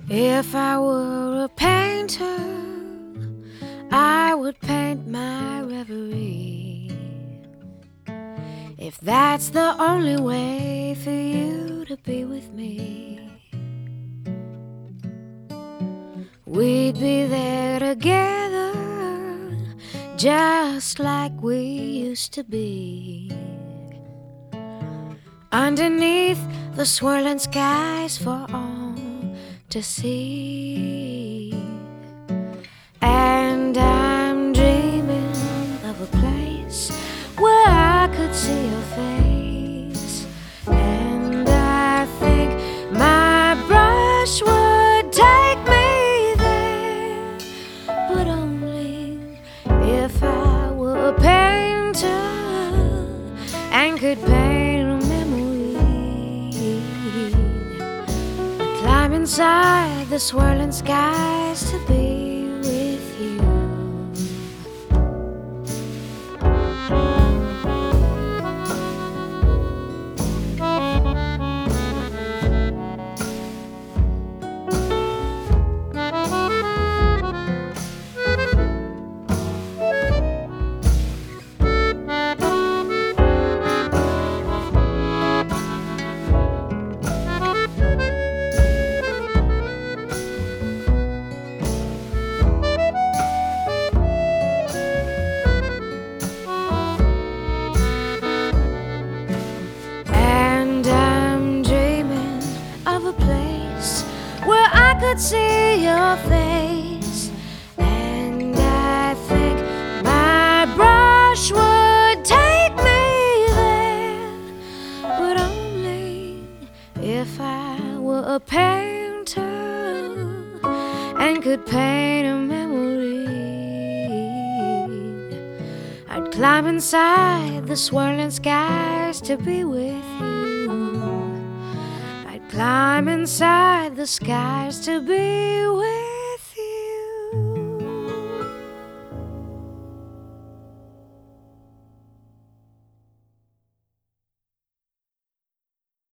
If I were a painter, I would paint my reverie. If that's the only way for you to be with me, we'd be there together, just like we used to be. Underneath the swirling skies for all to see. And I'm dreaming of a place where I could see your face. And I think my brush would take me there, but only if I were a painter and could paint a memory. I'd climb inside the swirling skies to be with you. Where I could see your face, and I think my brush would take me there, but only if I were a painter and could paint a memory. I'd climb inside the swirling skies to be with you. Climb inside the skies to be